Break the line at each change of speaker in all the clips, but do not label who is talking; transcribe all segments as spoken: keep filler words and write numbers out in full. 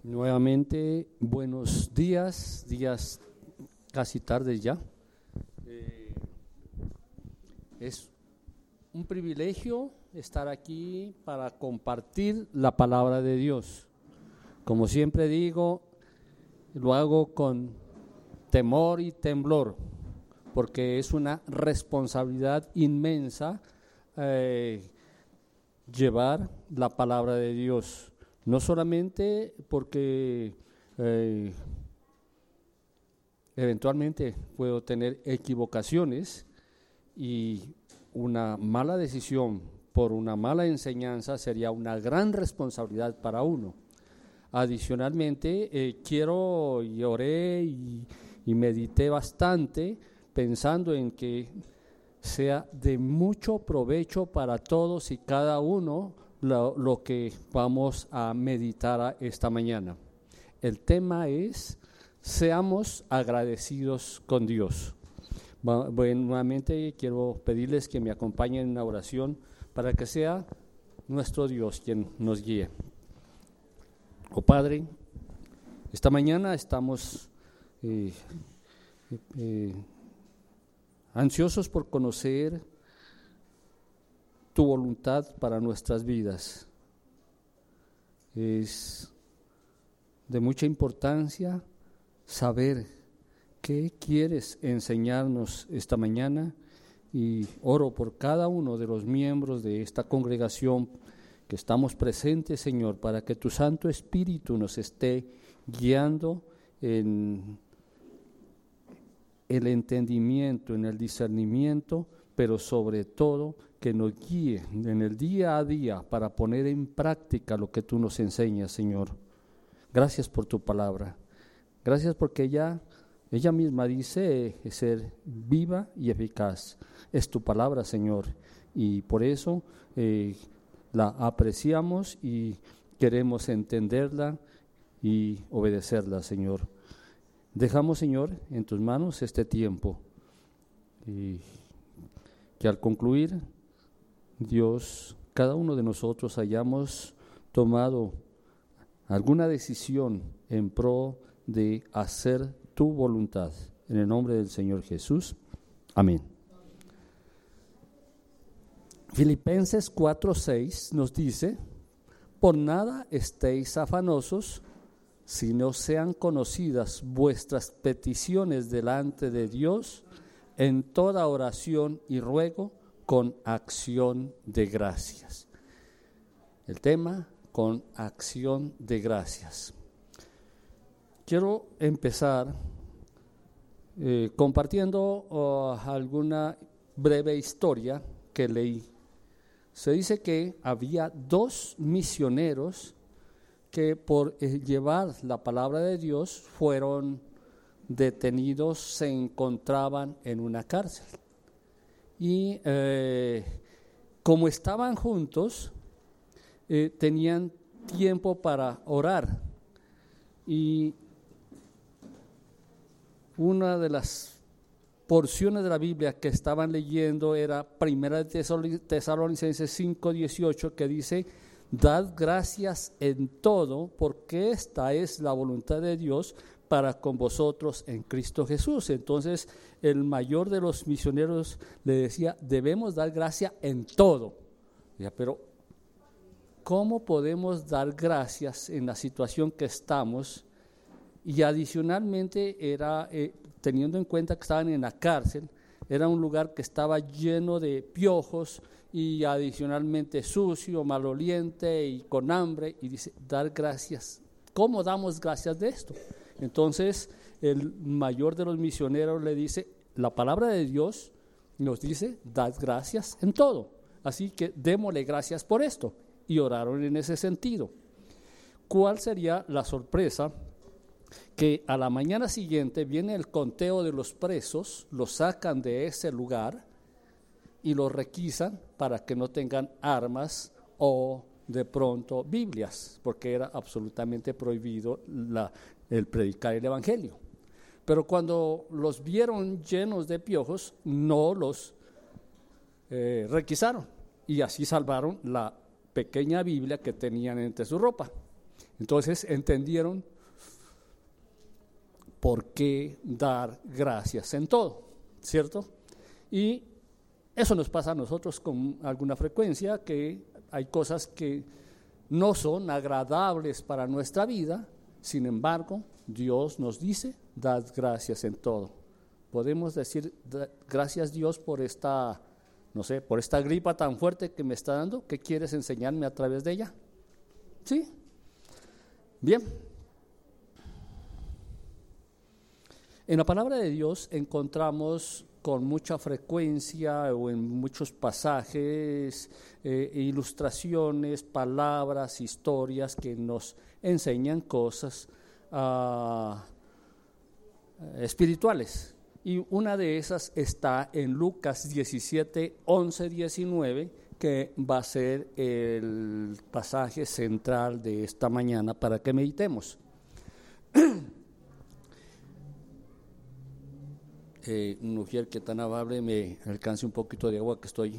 Nuevamente, buenos días, días casi tardes ya. Eh, es un privilegio estar aquí para compartir la palabra de Dios. Como siempre digo, lo hago con temor y temblor, porque es una responsabilidad inmensa eh, llevar la palabra de Dios. No solamente porque eh, eventualmente puedo tener equivocaciones y una mala decisión por una mala enseñanza sería una gran responsabilidad para uno. Adicionalmente, eh, quiero y oré y, y medité bastante pensando en que sea de mucho provecho para todos y cada uno Lo, lo que vamos a meditar esta mañana. El tema es: seamos agradecidos con Dios. Bueno, nuevamente quiero pedirles que me acompañen en una oración para que sea nuestro Dios quien nos guíe. Oh Padre, esta mañana estamos eh, eh, ansiosos por conocer tu voluntad para nuestras vidas. Es de mucha importancia saber qué quieres enseñarnos esta mañana, y oro por cada uno de los miembros de esta congregación que estamos presentes, Señor, para que tu Santo Espíritu nos esté guiando en el entendimiento, en el discernimiento, pero sobre todo que nos guíe en el día a día para poner en práctica lo que tú nos enseñas, Señor. Gracias por tu palabra. Gracias porque ella, ella misma dice ser viva y eficaz. Es tu palabra, Señor, y por eso eh, la apreciamos y queremos entenderla y obedecerla, Señor. Dejamos, Señor, en tus manos este tiempo, y que al concluir, Dios, cada uno de nosotros hayamos tomado alguna decisión en pro de hacer tu voluntad. En el nombre del Señor Jesús. Amén. Filipenses cuatro seis nos dice: por nada estéis afanosos, si no sean conocidas vuestras peticiones delante de Dios en toda oración y ruego con acción de gracias. El tema: con acción de gracias. Quiero empezar eh, compartiendo uh, alguna breve historia que leí. Se dice que había dos misioneros que por eh, llevar la palabra de Dios fueron detenidos, se encontraban en una cárcel. Y eh, como estaban juntos, eh, tenían tiempo para orar. Y una de las porciones de la Biblia que estaban leyendo era Primera de Tesalonicenses cinco dieciocho, que dice: dad gracias en todo, porque esta es la voluntad de Dios para con vosotros en Cristo Jesús. Entonces el mayor de los misioneros le decía: debemos dar gracia en todo. Ya, pero ¿cómo podemos dar gracias en la situación que estamos? Y adicionalmente era, eh, teniendo en cuenta que estaban en la cárcel, era un lugar que estaba lleno de piojos y adicionalmente sucio, maloliente y con hambre, y dice: dar gracias. ¿Cómo damos gracias de esto? Entonces el mayor de los misioneros le dice: la palabra de Dios nos dice: dad gracias en todo, así que démosle gracias por esto. Y oraron en ese sentido. ¿Cuál sería la sorpresa? Que a la mañana siguiente viene el conteo de los presos, los sacan de ese lugar y los requisan para que no tengan armas o de pronto Biblias, porque era absolutamente prohibido la, el predicar el evangelio. Pero cuando los vieron llenos de piojos, no los eh, requisaron, y así salvaron la pequeña Biblia que tenían entre su ropa. Entonces entendieron por qué dar gracias en todo, ¿cierto? Y eso nos pasa a nosotros con alguna frecuencia, que hay cosas que no son agradables para nuestra vida, sin embargo, Dios nos dice, dad gracias en todo. Podemos decir, gracias Dios por esta, no sé, por esta gripa tan fuerte que me está dando, ¿qué quieres enseñarme a través de ella? ¿Sí? Bien. En la palabra de Dios encontramos con mucha frecuencia o en muchos pasajes, eh, ilustraciones, palabras, historias que nos enseñan cosas uh, espirituales. Y una de esas está en Lucas diecisiete, once, diecinueve, que va a ser el pasaje central de esta mañana para que meditemos. Eh, mujer que tan amable me alcance un poquito de agua que estoy.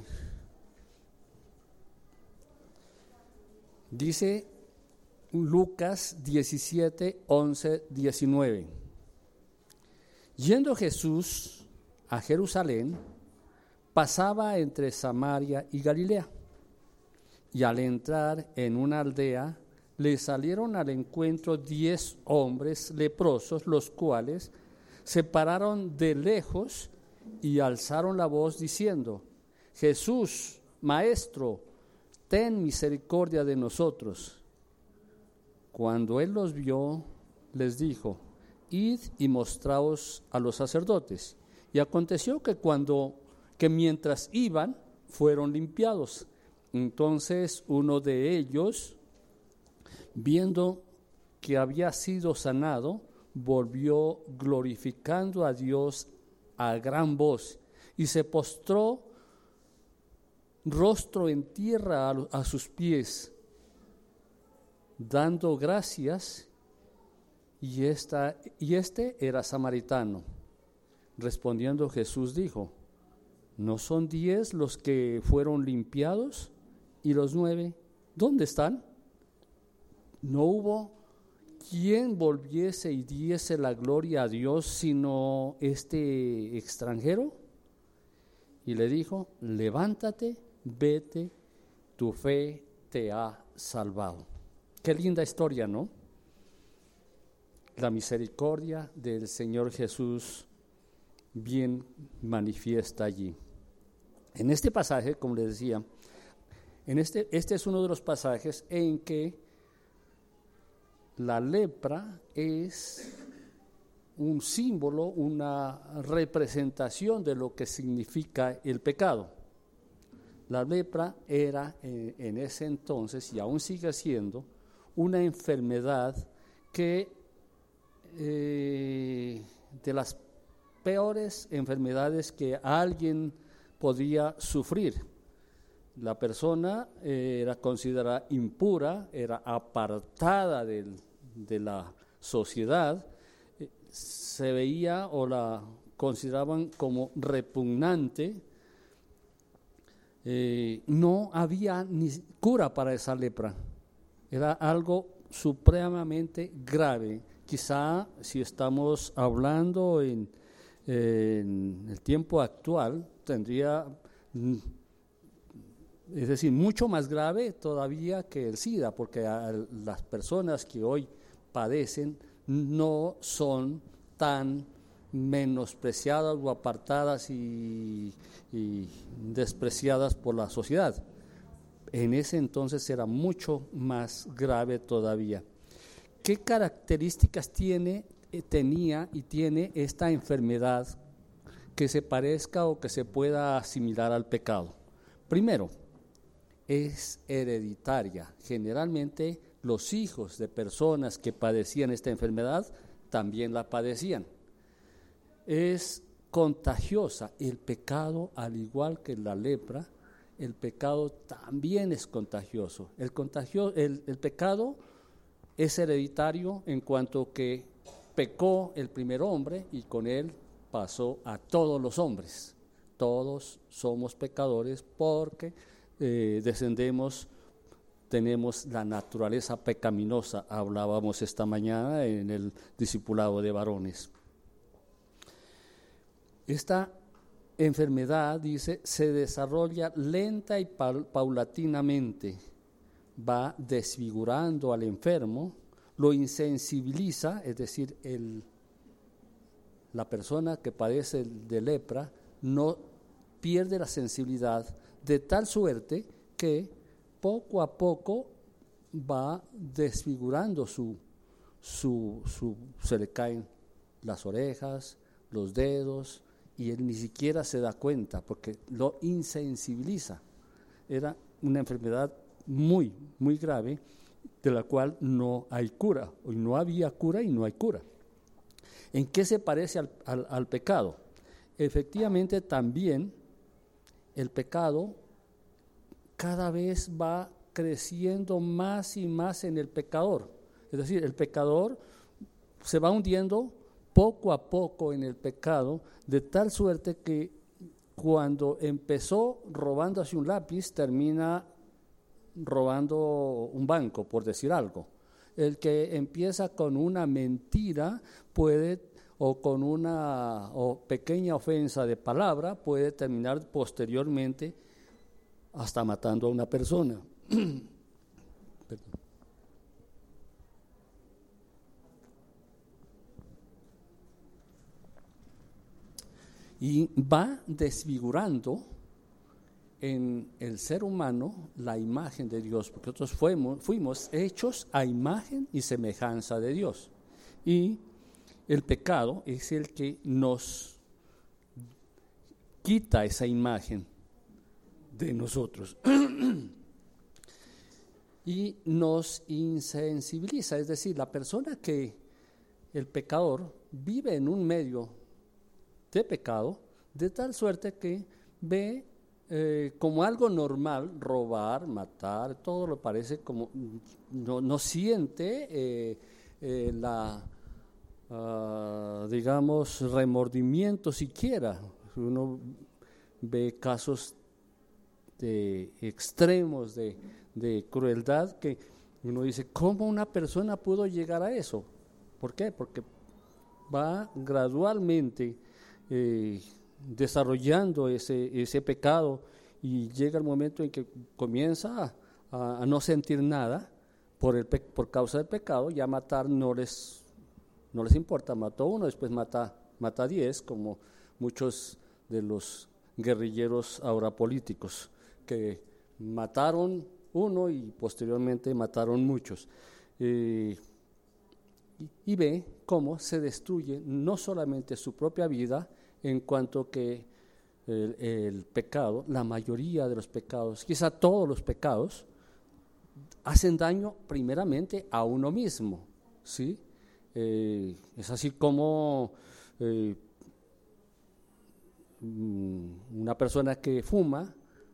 Dice Lucas diecisiete, once, diecinueve. Yendo Jesús a Jerusalén, pasaba entre Samaria y Galilea, y al entrar en una aldea, le salieron al encuentro diez hombres leprosos, los cuales se pararon de lejos y alzaron la voz diciendo: Jesús, Maestro, ten misericordia de nosotros. Cuando él los vio, les dijo: Id y mostraos a los sacerdotes. Y aconteció que cuando que mientras iban, fueron limpiados. Entonces uno de ellos, viendo que había sido sanado, volvió glorificando a Dios a gran voz y se postró rostro en tierra a, a sus pies, dando gracias, y, esta, y este era samaritano. Respondiendo Jesús dijo: ¿no son diez los que fueron limpiados? ¿Y los nueve dónde están? No hubo quien volviese y diese la gloria a Dios sino este extranjero. Y le dijo: levántate, vete, tu fe te ha salvado. Qué linda historia, ¿no? La misericordia del Señor Jesús bien manifiesta allí. En este pasaje, como les decía, en este, este es uno de los pasajes en que la lepra es un símbolo, una representación de lo que significa el pecado. La lepra era eh, en ese entonces, y aún sigue siendo, una enfermedad que eh, de las peores enfermedades que alguien podía sufrir. La persona eh, era considerada impura, era apartada del, de la sociedad, eh, se veía o la consideraban como repugnante. Eh, no había ni cura para esa lepra, era algo supremamente grave. Quizá si estamos hablando en, en el tiempo actual, tendría, es decir, mucho más grave todavía que el SIDA, porque a las personas que hoy padecen no son tan menospreciadas o apartadas y, y despreciadas por la sociedad. En ese entonces era mucho más grave todavía. ¿Qué características tiene, eh, tenía y tiene esta enfermedad que se parezca o que se pueda asimilar al pecado? Primero, es hereditaria. Generalmente los hijos de personas que padecían esta enfermedad también la padecían. Es contagiosa. El pecado, al igual que la lepra, el pecado también es contagioso. El, contagio, el, el pecado es hereditario en cuanto que pecó el primer hombre y con él pasó a todos los hombres. Todos somos pecadores porque eh, descendemos tenemos la naturaleza pecaminosa, hablábamos esta mañana en el discipulado de varones. Esta enfermedad, dice, se desarrolla lenta y paulatinamente, va desfigurando al enfermo, lo insensibiliza, es decir, el, la persona que padece de lepra no pierde la sensibilidad de tal suerte que poco a poco va desfigurando su, su, su, se le caen las orejas, los dedos, y él ni siquiera se da cuenta porque lo insensibiliza. Era una enfermedad muy, muy grave, de la cual no hay cura, y no había cura y no hay cura. ¿En qué se parece al, al, al pecado? Efectivamente, también el pecado cada vez va creciendo más y más en el pecador. Es decir, el pecador se va hundiendo poco a poco en el pecado, de tal suerte que cuando empezó robando así un lápiz, termina robando un banco, por decir algo. El que empieza con una mentira puede, o con una o pequeña ofensa de palabra, puede terminar posteriormente hasta matando a una persona. Perdón. Y va desfigurando en el ser humano la imagen de Dios, porque nosotros fuimos, fuimos hechos a imagen y semejanza de Dios. Y el pecado es el que nos quita esa imagen de nosotros y nos insensibiliza. Es decir, la persona que, el pecador, vive en un medio de pecado, de tal suerte que ve eh, como algo normal robar, matar, todo lo parece como, no, no siente eh, eh, la, uh, digamos, remordimiento siquiera. Uno ve casos de extremos de, de crueldad que uno dice, ¿cómo una persona pudo llegar a eso? ¿Por qué? Porque va gradualmente Eh, desarrollando ese, ese pecado y llega el momento en que comienza a, a no sentir nada por, el pe- por causa del pecado. Ya matar no les, no les importa, mató uno, después mata, mata a diez, como muchos de los guerrilleros ahora políticos que mataron uno y posteriormente mataron muchos. Eh, y, y ve cómo se destruye no solamente su propia vida, en cuanto que el, el pecado, la mayoría de los pecados, quizá todos los pecados, hacen daño primeramente a uno mismo, ¿sí? Eh, es así como eh, una persona que fuma,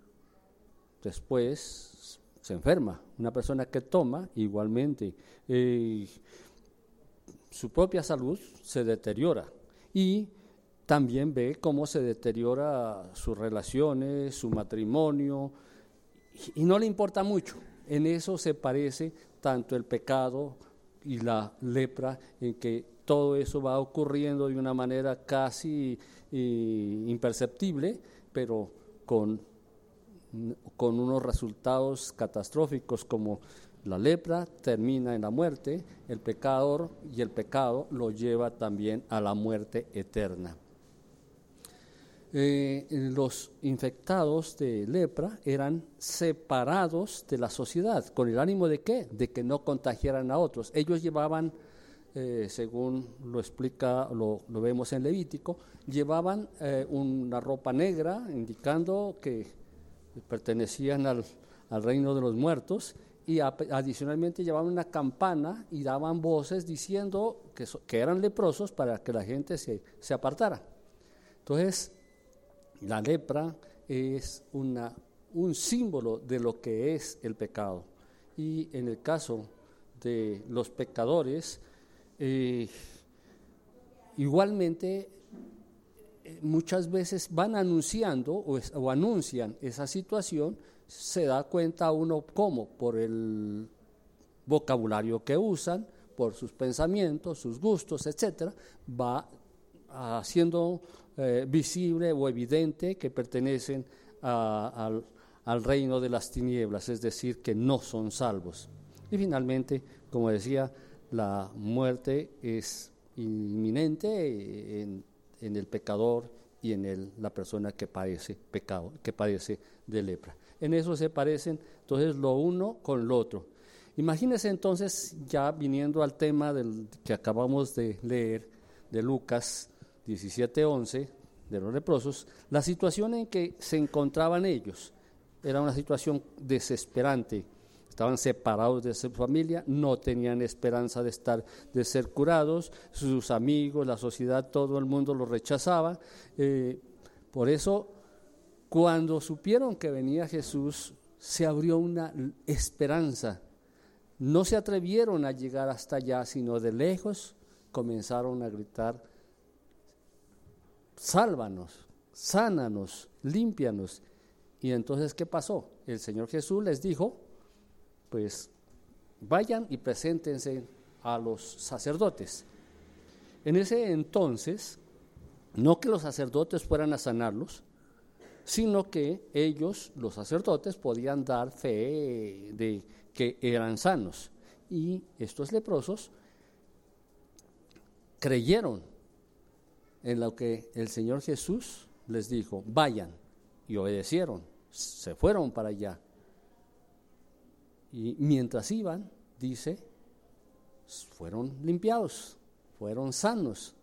después se enferma. Una persona que toma, igualmente, eh, su propia salud se deteriora y también ve cómo se deteriora sus relaciones, su matrimonio, y no le importa mucho. En eso se parece tanto el pecado y la lepra, en que todo eso va ocurriendo de una manera casi eh, imperceptible, pero con, con unos resultados catastróficos, como la lepra termina en la muerte, el pecador y el pecado lo lleva también a la muerte eterna. Eh, los infectados de lepra eran separados de la sociedad, ¿con el ánimo de qué? De que no contagiaran a otros. Ellos llevaban, eh, según lo explica, lo, lo vemos en Levítico, llevaban eh, una ropa negra, indicando que pertenecían al, al reino de los muertos, y a, adicionalmente llevaban una campana y daban voces diciendo que, so, que eran leprosos, para que la gente se, se apartara. Entonces, la lepra es una, un símbolo de lo que es el pecado. Y en el caso de los pecadores, eh, igualmente eh, muchas veces van anunciando o, es, o anuncian esa situación se da cuenta uno cómo, por el vocabulario que usan, por sus pensamientos, sus gustos, etcétera, va haciendo eh, visible o evidente que pertenecen a, al, al reino de las tinieblas, es decir, que no son salvos. Y finalmente, como decía, la muerte es inminente en, en el pecador y en el, la persona que padece pecado, que padece de lepra. En eso se parecen, entonces, lo uno con lo otro. Imagínense entonces, ya viniendo al tema del que acabamos de leer, de Lucas diecisiete once, de los leprosos, la situación en que se encontraban ellos era una situación desesperante. Estaban separados de su familia, no tenían esperanza de estar, de ser curados, sus amigos, la sociedad, todo el mundo los rechazaba. Eh, por eso, cuando supieron que venía Jesús, se abrió una esperanza. No se atrevieron a llegar hasta allá, sino de lejos comenzaron a gritar: sálvanos, sánanos, límpianos. Y entonces, ¿qué pasó? El Señor Jesús les dijo: pues vayan y preséntense a los sacerdotes. En ese entonces, no que los sacerdotes fueran a sanarlos, sino que ellos, los sacerdotes, podían dar fe de que eran sanos. Y estos leprosos creyeron en lo que el Señor Jesús les dijo: vayan, y obedecieron, se fueron para allá. Y mientras iban, dice, fueron limpiados, fueron sanos.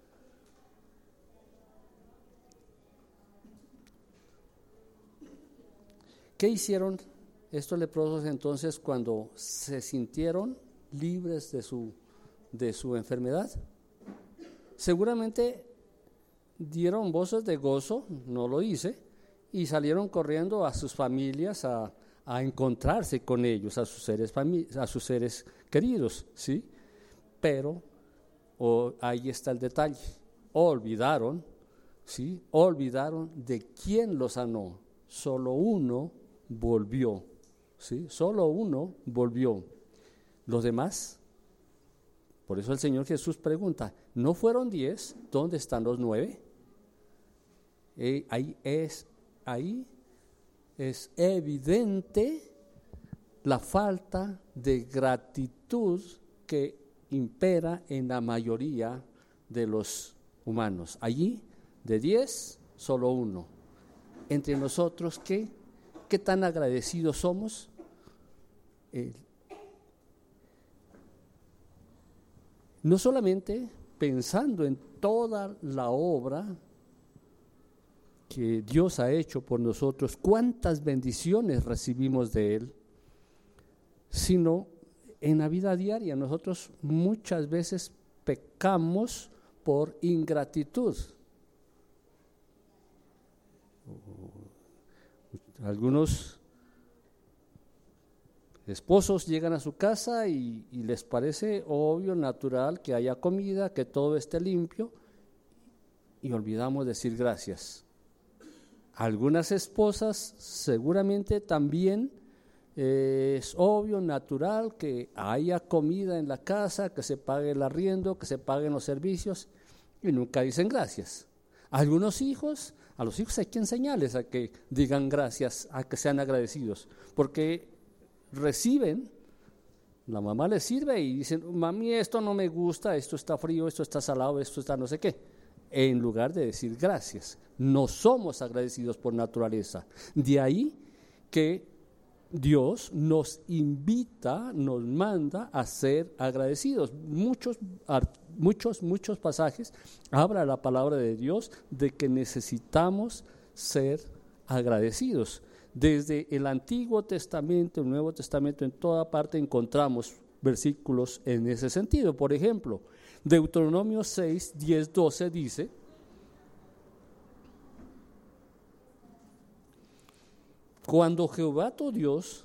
¿Qué hicieron estos leprosos entonces cuando se sintieron libres de su, de su enfermedad? Seguramente dieron voces de gozo, no lo hice, y salieron corriendo a sus familias a, a encontrarse con ellos, a sus seres, fami- a sus seres queridos, ¿sí? Pero oh, ahí está el detalle, olvidaron, ¿sí? Olvidaron de quién los sanó. Solo uno volvió, ¿sí? Solo uno volvió. Los demás, por eso el Señor Jesús pregunta: ¿no fueron diez? ¿Dónde están los nueve? Eh, ahí es, ahí es evidente la falta de gratitud que impera en la mayoría de los humanos. Allí, de diez, solo uno. Entre nosotros, ¿qué? ¿Qué tan agradecidos somos? Eh, no solamente pensando en toda la obra que Dios ha hecho por nosotros, cuántas bendiciones recibimos de Él, sino en la vida diaria. Nosotros muchas veces pecamos por ingratitud. Algunos esposos llegan a su casa y, y les parece obvio, natural, que haya comida, que todo esté limpio, y olvidamos decir gracias. Algunas esposas seguramente también eh, es obvio, natural, que haya comida en la casa, que se pague el arriendo, que se paguen los servicios, y nunca dicen gracias. Algunos hijos, a los hijos hay que enseñarles a que digan gracias, a que sean agradecidos, porque reciben, la mamá les sirve y dicen: mami, esto no me gusta, esto está frío, esto está salado, esto está no sé qué, en lugar de decir gracias. No somos agradecidos por naturaleza. De ahí que Dios nos invita, nos manda a ser agradecidos. Muchos, muchos, muchos pasajes habla la palabra de Dios de que necesitamos ser agradecidos. Desde el Antiguo Testamento, el Nuevo Testamento, en toda parte encontramos versículos en ese sentido. Por ejemplo, Deuteronomio seis, diez, doce dice: cuando Jehová tu Dios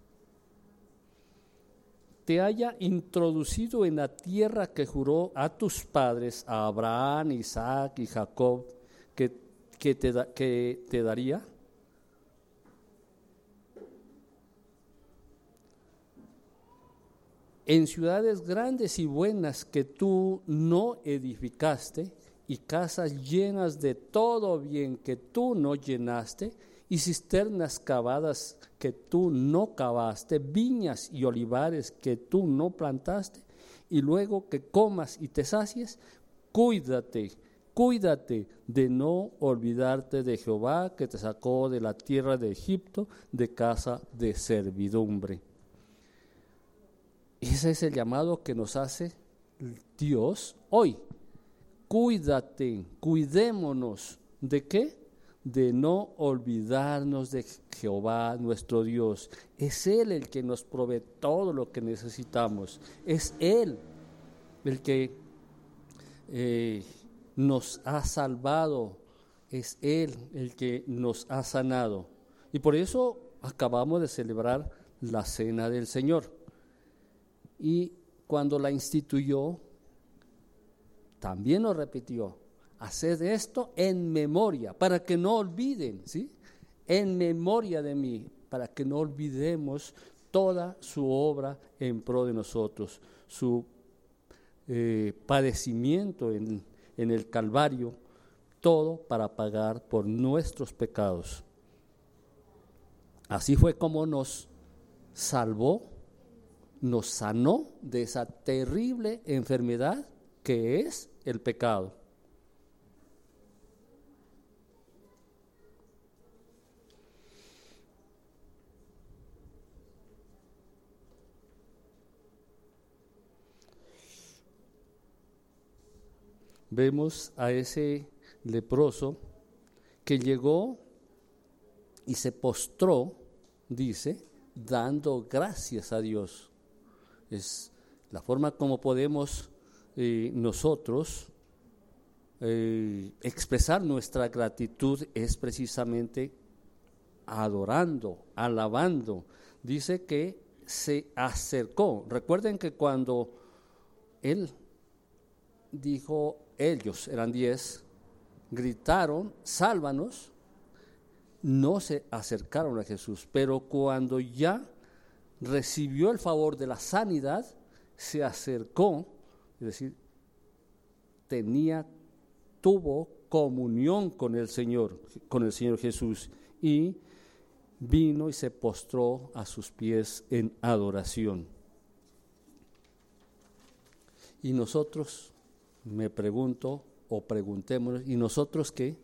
te haya introducido en la tierra que juró a tus padres, a Abraham, Isaac y Jacob, que, que, te, da, que te daría, en ciudades grandes y buenas que tú no edificaste, y casas llenas de todo bien que tú no llenaste, y cisternas cavadas que tú no cavaste, viñas y olivares que tú no plantaste, y luego que comas y te sacies, cuídate, cuídate de no olvidarte de Jehová, que te sacó de la tierra de Egipto, de casa de servidumbre. Ese es el llamado que nos hace Dios hoy. Cuídate, cuidémonos. ¿De qué? De no olvidarnos de Jehová nuestro Dios. Es Él el que nos provee todo lo que necesitamos. Es Él el que eh, nos ha salvado. Es Él el que nos ha sanado. Y por eso acabamos de celebrar la Cena del Señor. Y cuando la instituyó, también nos repitió: haced esto en memoria, para que no olviden, ¿sí? En memoria de mí, para que no olvidemos toda su obra en pro de nosotros, su eh, padecimiento en, en el Calvario, todo para pagar por nuestros pecados. Así fue como nos salvó, nos sanó de esa terrible enfermedad que es el pecado. Vemos a ese leproso que llegó y se postró, dice, dando gracias a Dios. Es la forma como podemos eh, nosotros eh, expresar nuestra gratitud, es precisamente adorando, alabando. Dice que se acercó. Recuerden que cuando él dijo, ellos eran diez, gritaron, sálvanos, no se acercaron a Jesús, pero cuando ya recibió el favor de la sanidad, se acercó, es decir, tenía, tuvo comunión con el Señor, con el Señor Jesús, y vino y se postró a sus pies en adoración. Y nosotros, me pregunto, o preguntémonos, ¿y nosotros qué?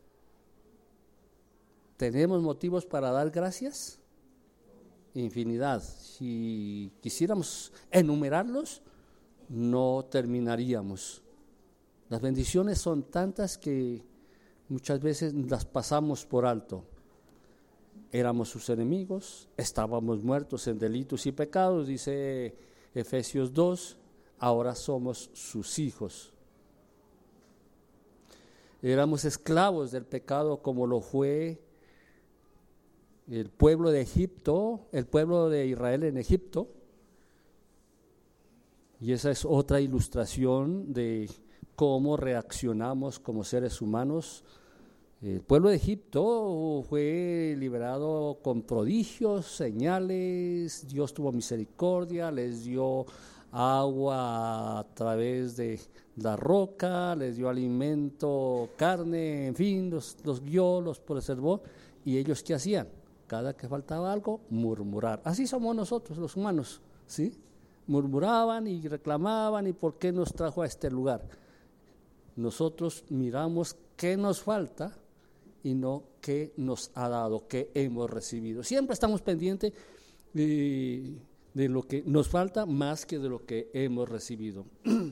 ¿Tenemos motivos para dar gracias? Infinidad. Si quisiéramos enumerarlos, no terminaríamos. Las bendiciones son tantas que muchas veces las pasamos por alto. Éramos sus enemigos, estábamos muertos en delitos y pecados, dice Efesios dos, ahora somos sus hijos. Éramos esclavos del pecado como lo fue el pueblo de Egipto, el pueblo de Israel en Egipto. Y esa es otra ilustración de cómo reaccionamos como seres humanos. El pueblo de Egipto fue liberado con prodigios, señales, Dios tuvo misericordia, les dio agua a través de la roca, les dio alimento, carne, en fin, los, los guió, los preservó. ¿Y ellos qué hacían? Cada que faltaba algo, murmurar. Así somos nosotros, los humanos, ¿sí? Murmuraban y reclamaban, ¿y por qué nos trajo a este lugar? Nosotros miramos qué nos falta y no qué nos ha dado, qué hemos recibido. Siempre estamos pendientes de, de lo que nos falta más que de lo que hemos recibido.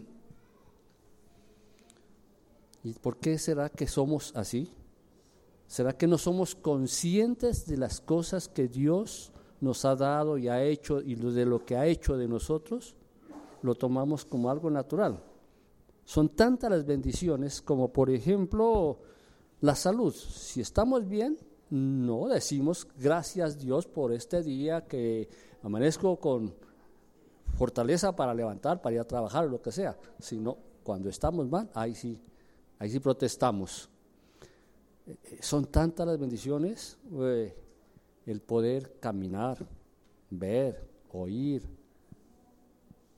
¿Y por qué será que somos así? ¿Será que no somos conscientes de las cosas que Dios nos ha dado y ha hecho y de lo que ha hecho de nosotros? Lo tomamos como algo natural. Son tantas las bendiciones como, por ejemplo, la salud. Si estamos bien, no decimos gracias Dios por este día que amanezco con fortaleza para levantar, para ir a trabajar o lo que sea, sino cuando estamos mal, ahí sí, ahí sí protestamos. Son tantas las bendiciones, eh, el poder caminar, ver, oír,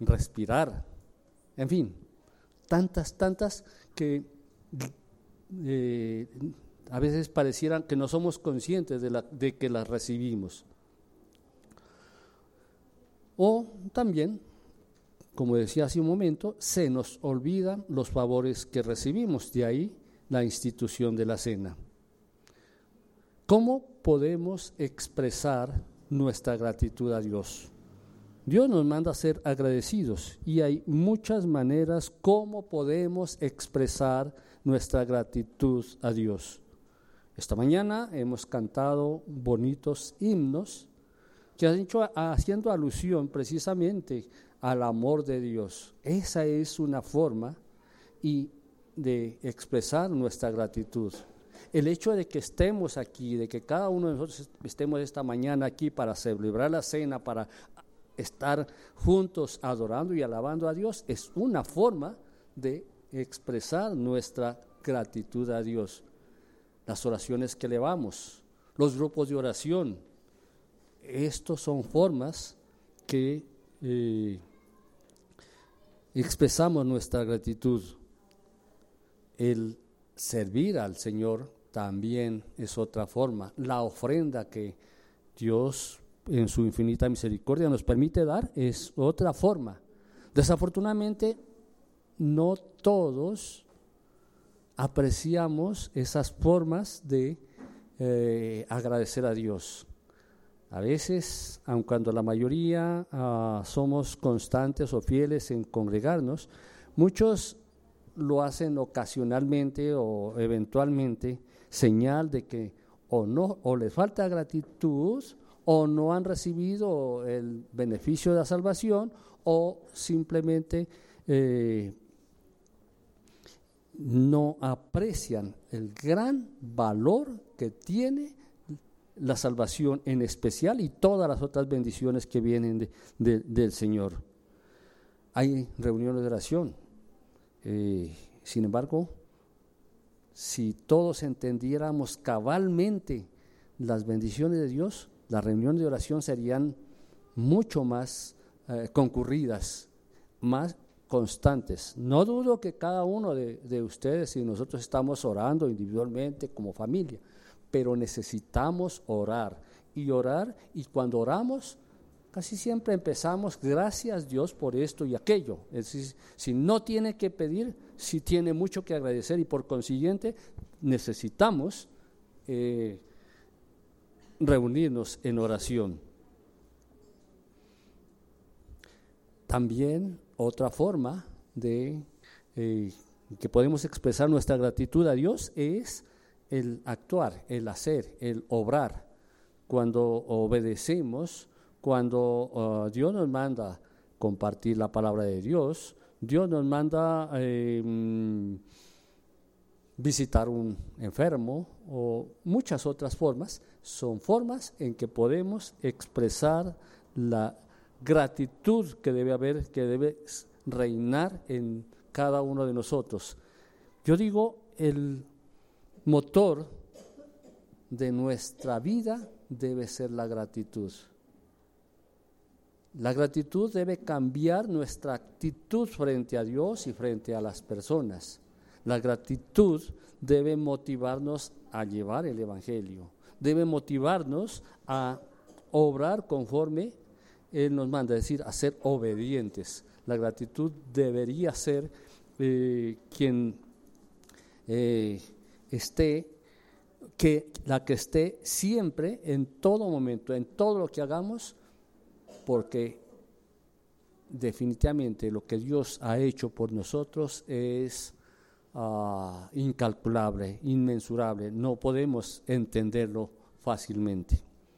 respirar, en fin, tantas, tantas que eh, a veces parecieran que no somos conscientes de, la, de que las recibimos. O también, como decía hace un momento, se nos olvidan los favores que recibimos, de ahí la institución de la cena. ¿Cómo podemos expresar nuestra gratitud a Dios? Dios nos manda a ser agradecidos y hay muchas maneras como podemos expresar nuestra gratitud a Dios. Esta mañana hemos cantado bonitos himnos que han hecho haciendo alusión precisamente al amor de Dios. Esa es una forma y de expresar nuestra gratitud. El hecho de que estemos aquí, de que cada uno de nosotros estemos esta mañana aquí para celebrar la cena, para estar juntos adorando y alabando a Dios, es una forma de expresar nuestra gratitud a Dios. Las oraciones que elevamos, los grupos de oración, estos son formas que eh, expresamos nuestra gratitud. El servir al Señor también es otra forma. La ofrenda que Dios en su infinita misericordia nos permite dar es otra forma. Desafortunadamente, no todos apreciamos esas formas de eh, agradecer a Dios. A veces, aun cuando la mayoría uh, somos constantes o fieles en congregarnos, muchos lo hacen ocasionalmente o eventualmente, señal de que o no, o les falta gratitud, o no han recibido el beneficio de la salvación, o simplemente eh, no aprecian el gran valor que tiene la salvación en especial y todas las otras bendiciones que vienen de, de, del Señor. Hay reuniones de oración, eh, sin embargo, si todos entendiéramos cabalmente las bendiciones de Dios, las reuniones de oración serían mucho más eh, concurridas, más constantes. No dudo que cada uno de, de ustedes y nosotros estamos orando individualmente como familia, pero necesitamos orar y orar, y cuando oramos casi siempre empezamos, gracias Dios por esto y aquello. Es decir, si no tiene que pedir, si tiene mucho que agradecer, y por consiguiente necesitamos eh, reunirnos en oración. También otra forma de eh, que podemos expresar nuestra gratitud a Dios es el actuar, el hacer, el obrar. Cuando obedecemos, cuando uh, Dios nos manda compartir la palabra de Dios, Dios nos manda eh, visitar un enfermo o muchas otras formas, son formas en que podemos expresar la gratitud que debe haber, que debe reinar en cada uno de nosotros. Yo digo, el motor de nuestra vida debe ser la gratitud. La gratitud debe cambiar nuestra actitud frente a Dios y frente a las personas. La gratitud debe motivarnos a llevar el Evangelio, debe motivarnos a obrar conforme Él nos manda, es decir, a ser obedientes. La gratitud debería ser eh, quien eh, esté, que la que esté siempre, en todo momento, en todo lo que hagamos, porque definitivamente lo que Dios ha hecho por nosotros es uh, incalculable, inmensurable, no podemos entenderlo fácilmente.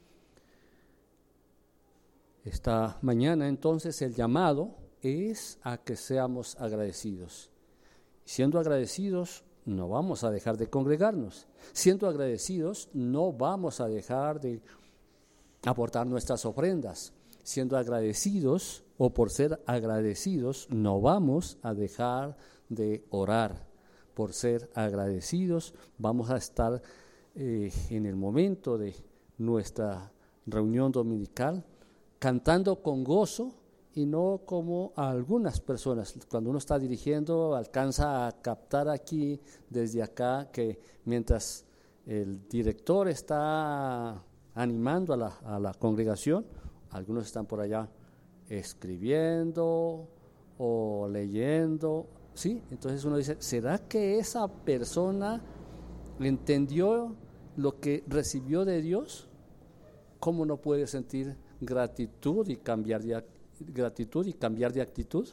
Esta mañana entonces el llamado es a que seamos agradecidos. Siendo agradecidos no vamos a dejar de congregarnos, siendo agradecidos no vamos a dejar de aportar nuestras ofrendas. Siendo agradecidos o por ser agradecidos, no vamos a dejar de orar. Por ser agradecidos, vamos a estar eh, en el momento de nuestra reunión dominical, cantando con gozo y no como a algunas personas. Cuando uno está dirigiendo, alcanza a captar aquí, desde acá, que mientras el director está animando a la, a la congregación, algunos están por allá escribiendo o leyendo, ¿sí? Entonces uno dice, ¿será que esa persona entendió lo que recibió de Dios? ¿Cómo no puede sentir gratitud y cambiar de actitud? gratitud y cambiar de actitud?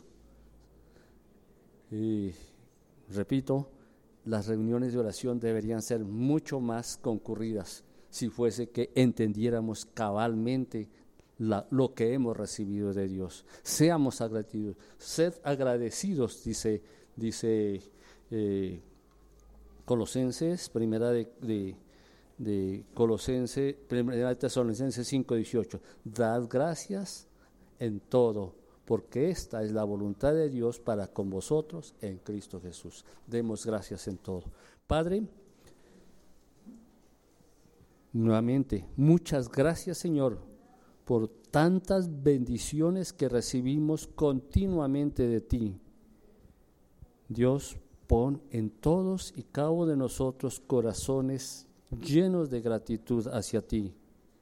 Y repito, las reuniones de oración deberían ser mucho más concurridas si fuese que entendiéramos cabalmente la, lo que hemos recibido de Dios. Seamos agradecidos, sed agradecidos, dice, dice eh, Colosenses, primera de, de, de Colosenses, primera de Tesalonicenses cinco dieciocho, dad gracias en todo, porque esta es la voluntad de Dios para con vosotros en Cristo Jesús. Demos gracias en todo. Padre, nuevamente, muchas gracias, Señor, por tantas bendiciones que recibimos continuamente de ti. Dios, pon en todos y cada uno de nosotros corazones llenos de gratitud hacia ti.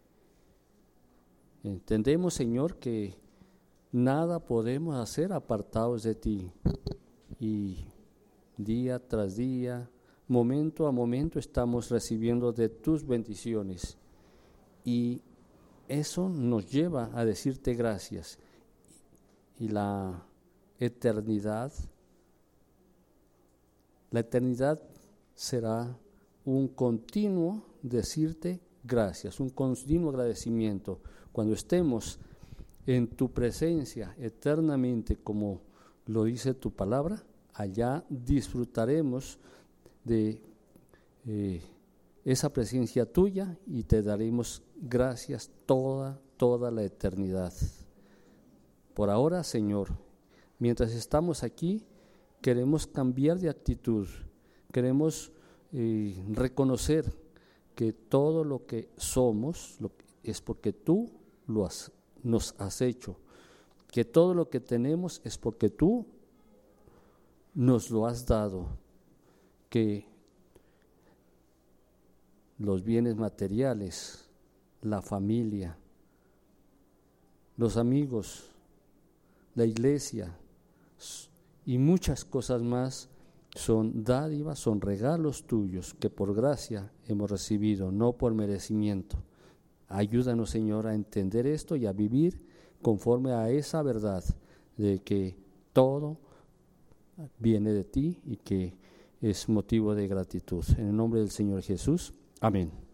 Entendemos, Señor, que nada podemos hacer apartados de ti, y día tras día, momento a momento estamos recibiendo de tus bendiciones, y eso nos lleva a decirte gracias. Y la eternidad, la eternidad será un continuo decirte gracias, un continuo agradecimiento. Cuando estemos en tu presencia eternamente, como lo dice tu palabra, allá disfrutaremos de eh, esa presencia tuya y te daremos gracias toda, toda la eternidad. Por ahora, Señor, mientras estamos aquí, queremos cambiar de actitud, queremos eh, reconocer que todo lo que somos lo, es porque tú lo has nos has hecho, que todo lo que tenemos es porque tú nos lo has dado, que los bienes materiales, la familia, los amigos, la iglesia y muchas cosas más son dádivas, son regalos tuyos que por gracia hemos recibido, no por merecimiento. Ayúdanos, Señor, a entender esto y a vivir conforme a esa verdad de que todo viene de ti y que es motivo de gratitud. En el nombre del Señor Jesús, amén.